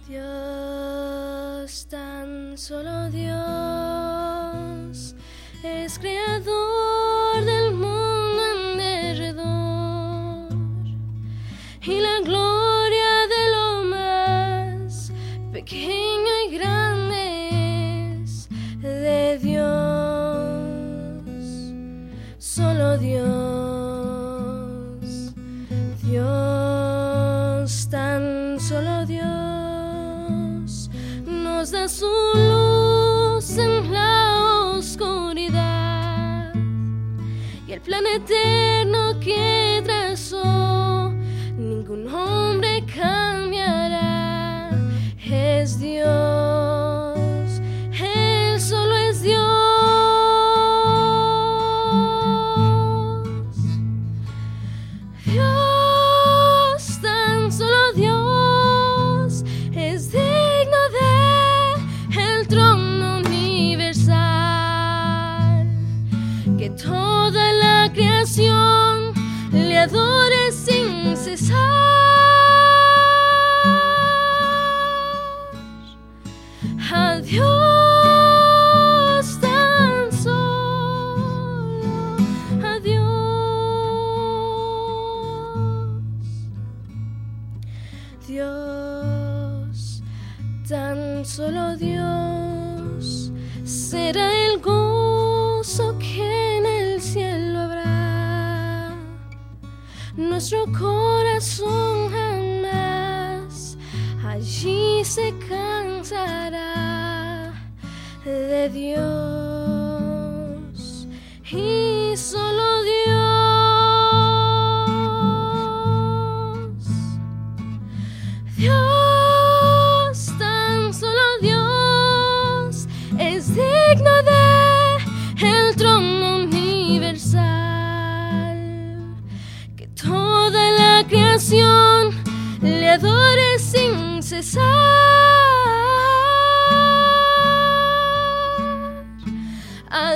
Dios, tan solo Dios, es creador del mundo en derredor, y la gloria de lo más pequeño y grande es de Dios. Solo Dios, Dios, tan solo Dios, nos da su luz en la oscuridad, y el plan eterno que trazó ningún hombre cambiará. Es Dios, Él solo es Dios. Dios, tan solo Dios, es digno del trono universal, que toda la creación le adore sin cesar. A Dios, tan solo a Dios. Dios, tan solo Dios, será el gozo que en el cielo habrá. Nuestro corazón jamás allí se cansará de Dios, y solo Dios. Dios, tan solo Dios, es digno del trono universal, que toda la creación le adore sin cesar. A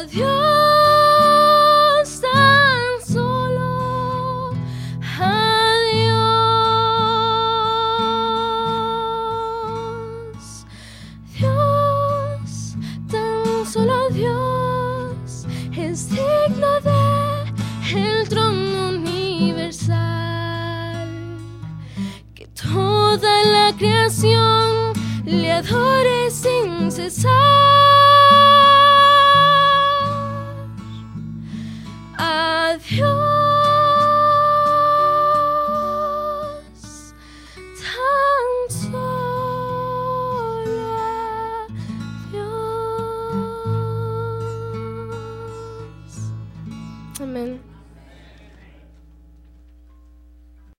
Dios, tan solo a Dios. Dios, tan solo Dios, es digno del trono universal, que toda la creación le adore sin cesar. A Dios, tan solo a Dios. Amén.